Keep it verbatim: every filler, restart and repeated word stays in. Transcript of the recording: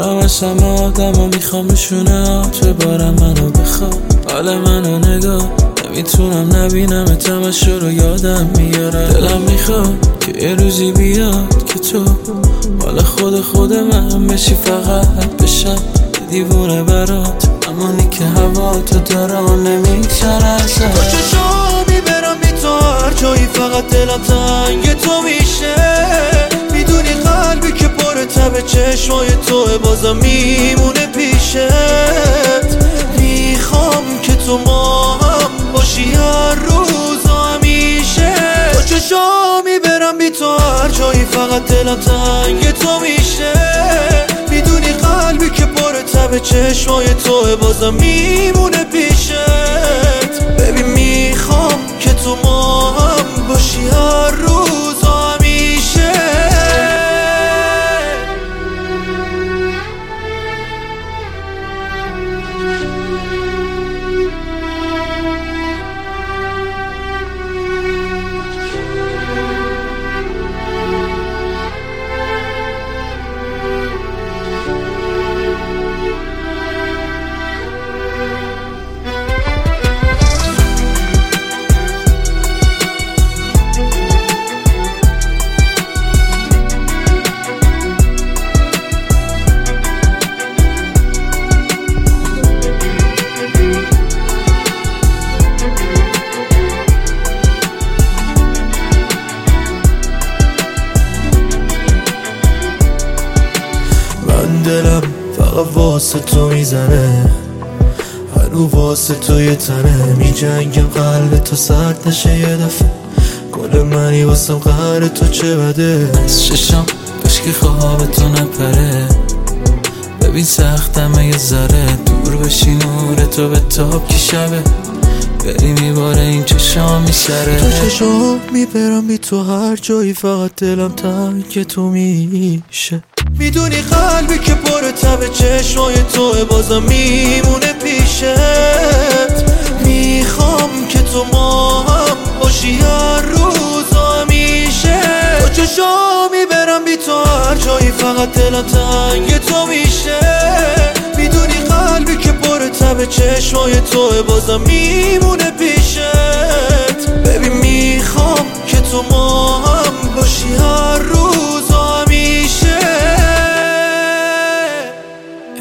دارم از همه آدم ها میخوام بشونه تو بارم منو بخواب. حال منو نگاه نمیتونم نبینم تماشا رو یادم میاره. دلم میخواد که یه روزی بیاد که تو حال خود خود من بشی، فقط بشم دیوونه برات، امانی که هوا تو دارم نمیگذره ازت. با چشام میبرم بی تو هر جایی، فقط دلم تنگ تو میشه. میدونی قلبی که پر تب چشمای توه بازم میمونه پیشت. میخوام که تو ما هم باشی هر روز و همیشه. با چشام میبرم بی تو هر جایی، فقط دلم تنگ تو میشه. میدونی قلبی که پر تب چشمای توه بازم میمونه پیشت. ببین میخوام که تو ما هم باشی هر روز و همیشه. دلم فقط واسه تو میزنه، هنو واسه تو یه تنه. میجنگم قلب تو سرد نشه یه دفعه، گل منی واسم قهر تو چه بده. از ششم کاشکی خواب تو نپره، ببین سختمه یه ذره دور بشی نور تو به تاب که شبه بری میباره این چشام میسره. تو چشام میبرم بی تو هر جایی، فقط دلم تنگ تو میشه. میدونی قلبی که پر تب چشمای توه بازم میمونه پیشت. میخوام که تو ما هم باشی هر روز و همیشه. با چشام میبرم بی تو هر جایی، فقط دلم تنگ تو میشه. میدونی قلبی که پر تب چشمای توه بازم میمونه پیشت.